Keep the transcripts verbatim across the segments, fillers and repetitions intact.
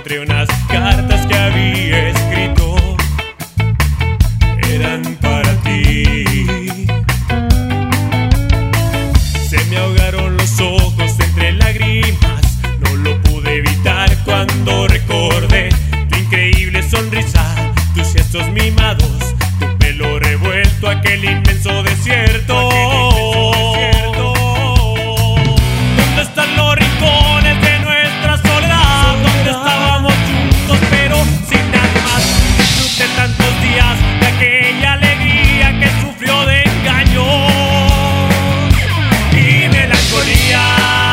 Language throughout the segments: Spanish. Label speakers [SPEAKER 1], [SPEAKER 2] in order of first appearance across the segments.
[SPEAKER 1] encontré unas cartas que había escrito, eran para ti. Se me ahogaron los ojos entre lágrimas, no lo pude evitar cuando recordé tu increíble sonrisa, tus gestos mimados, tu pelo revuelto, aquel inmenso desierto. ¿Dónde están los rincones de nuestra soledad? Donde estábamos juntos pero sin nada más. Disfruté tantos días de aquella alegría que sufrió de engaños y melancolía.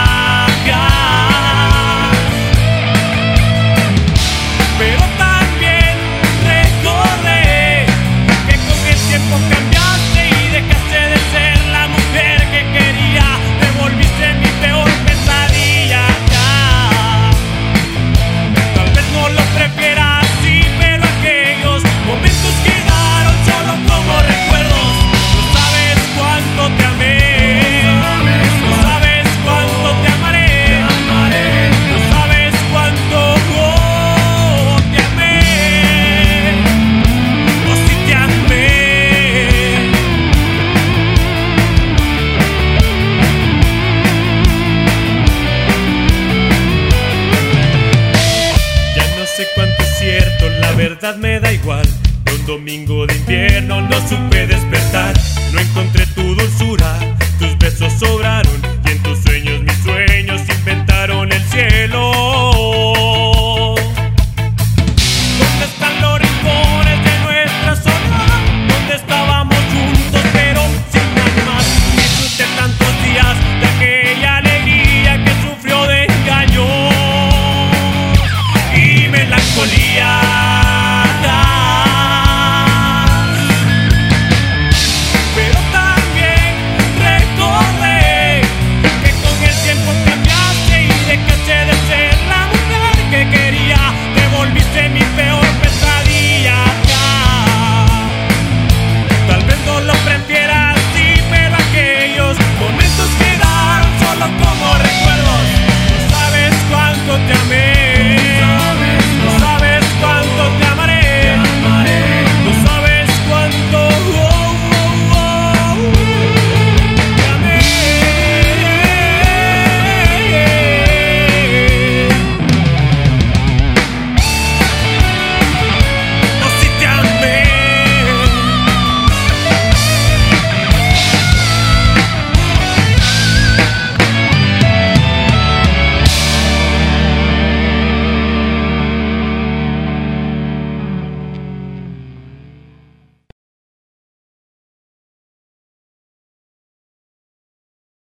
[SPEAKER 1] Pero también recordé que con el tiempo cambiaste y dejaste de ser la mujer que quería. Te volviste mi peor pesadilla ya. Tal vez no lo prefiera así, pero aquellos momentos quedaron solo como recuerdos. No sabes cuánto te amé, no sabes cuánto te amaré, no sabes cuánto oh, te amé, o si te amé. Ya no sé cuánto es cierto, la verdad me da igual. De un domingo de invierno no supe despertar, no encontré tu dulzura, tus besos sobraron y en tus sueños mis sueños inventaron el cielo.